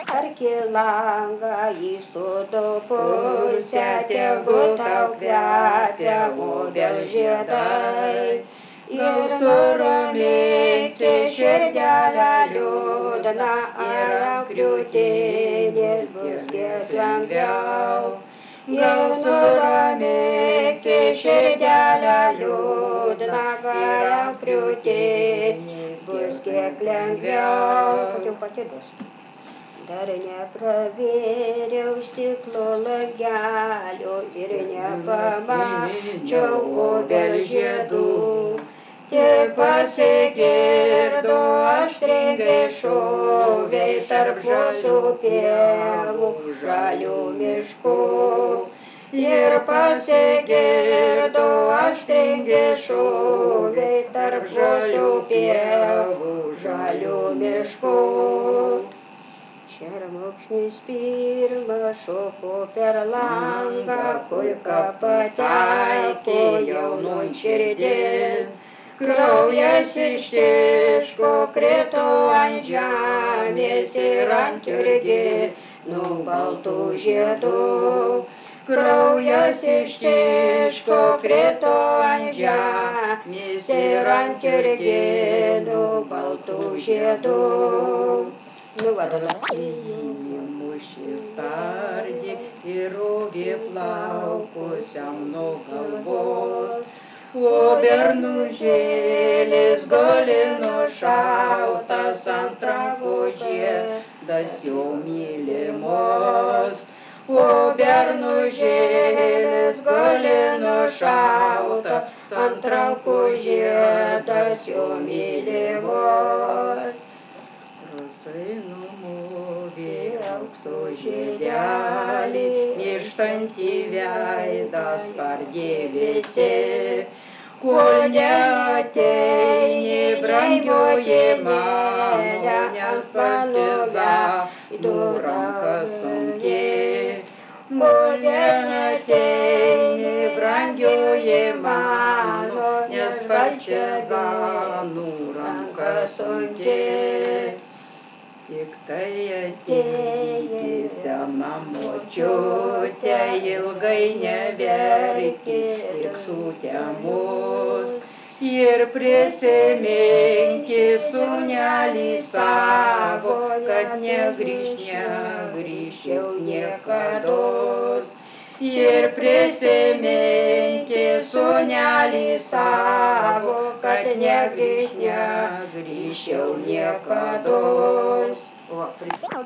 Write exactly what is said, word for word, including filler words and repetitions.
Arki langą įsūdo pusę, tegu tau kvepia obel žiedai. Ir suramėti širdelę liūdną, ar kriūtinės bus kiek lengviau. Ir suramėti širdelę liūdną, ar kriūtinės bus kiek lengviau. Jau patidus. Dar nepravėriau stiklo langelio ir nepamačiau obel žiedų. Tik pasigirdo aštringai šūviai tarp žalių pievų, žalių miškų. Ir pasigirdo aštringai šūviai tarp žalių pievų, žalių miškų. Šermukšnis pirma šoko per langą, kulka pataikė jaunun širdin. Kraujas ištiško, krito ant žemės ir ant jurginų baltų žiedų. Kraujas ištiško, krito ant žemės ir ant jurginų baltų žiedų. Nu, va, tada. Mūšis tardė ir rogė plaukusiam nuo galvos. O bernužėlis gali nušautas ant rago žiedas jo mylimos. O bernužėlis gali nušautas ant rago žiedas jo mylimos. Rusai numovė aukso žiedelį, mirštantį veidą spardėvėse. Kol neateini, brangioji mano, nes partizanų ranka sunki. Kol neateini, brangioji mano, nes partizanų ranka sunki. Tik tai ateiti sena močiutė, ilgai neverki, tik sutemus. Ir prisiminki sūnelį savo, kad negrįš, negrįš jau niekados. Ir prisiminki sūnelį savo, kad negrįš, negrįš jau niekados.